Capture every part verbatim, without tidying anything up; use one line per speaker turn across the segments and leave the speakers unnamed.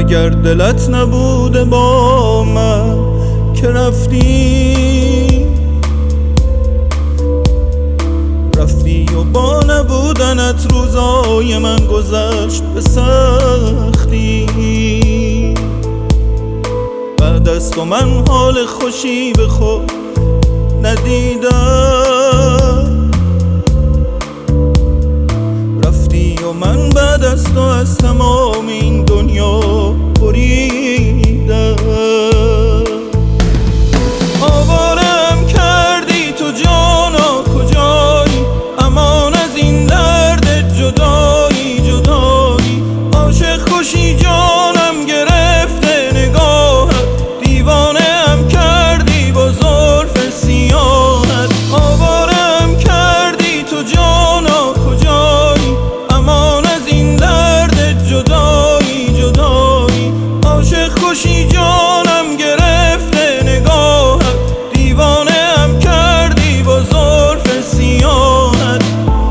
اگر دلت نبوده با من که رفتی رفتی و با نبودنت روزای من گذشت به سختی. بعد از تو من حال خوشی به خود ندیدم، رفتی و من بعد از تو از تمام این دنیا بریدم. آوارم کردی تو جانا کجایی، امان از این درد جدایی جدایی. عاشق خوشی جانم گرفته نگاهت، دیوانه ام کردی با زلف سیاهت. آوارم کردی تو جانا کجایی، امان از این درد جدایی جدایی. عاشق خوشی جانم گرفته نگاهت، دیوانه ام کردی با زلف سیاهت.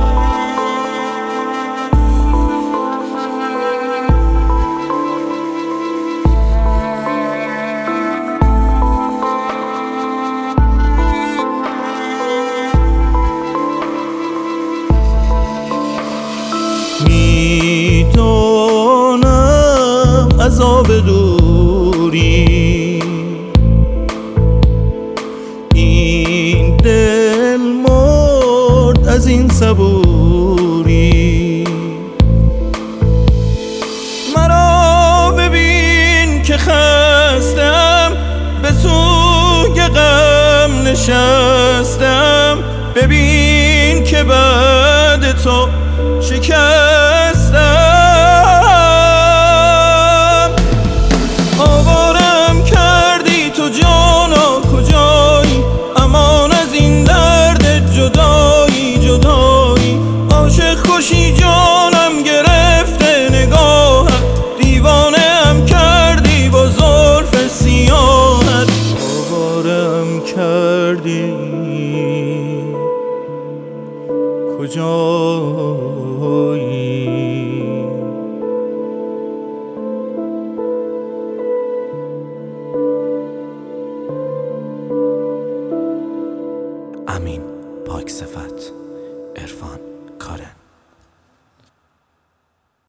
میدانم عذاب دوری، این دل مرد از این صبوری. مرا ببین که خستم، به سوی غم نشستم. ببین که بعد تو شکستم. آوارم کردی تو جانا کجایی، امان از این درد جدایی جدایی. عاشق خوشی جانم گرفته نگاهت، دیوانه ام کردی با زلف سیاهت. آوارم کردی کجایی.
امین پاکصفت، عرفان کارن.